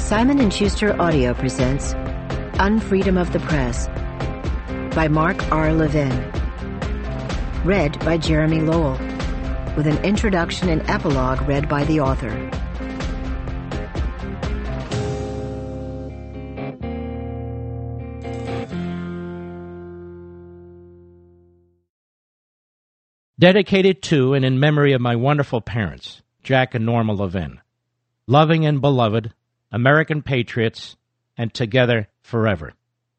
Simon & Schuster Audio presents Unfreedom of the Press by Mark R. Levin. Read by Jeremy Lowell, with an introduction and epilogue read by the author. Dedicated to and in memory of my wonderful parents, Jack and Norma Levin, loving and beloved, American patriots, and together forever.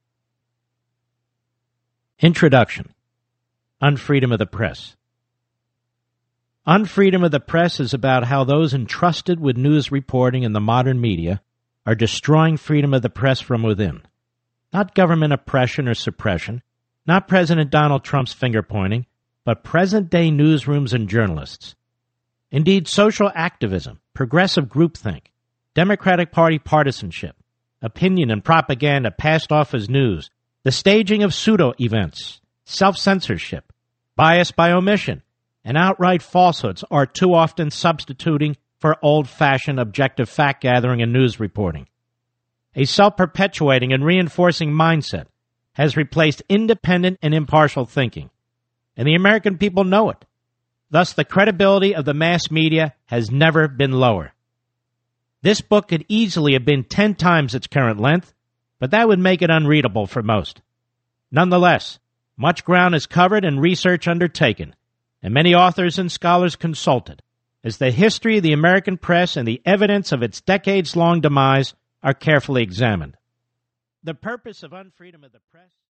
Introduction. Unfreedom of the Press. Unfreedom of the Press is about how those entrusted with news reporting in the modern media are destroying freedom of the press from within. Not government oppression or suppression, not President Donald Trump's finger-pointing, but present-day newsrooms and journalists. Indeed, social activism, progressive groupthink, Democratic Party partisanship, opinion and propaganda passed off as news, the staging of pseudo-events, self-censorship, bias by omission, and outright falsehoods are too often substituting for old-fashioned objective fact-gathering and news reporting. A self-perpetuating and reinforcing mindset has replaced independent and impartial thinking, and the American people know it. Thus, the credibility of the mass media has never been lower. This book could easily have been 10 times its current length, but that would make it unreadable for most. Nonetheless, much ground is covered and research undertaken, and many authors and scholars consulted, as the history of the American press and the evidence of its decades-long demise are carefully examined. The purpose of Unfreedom of the Press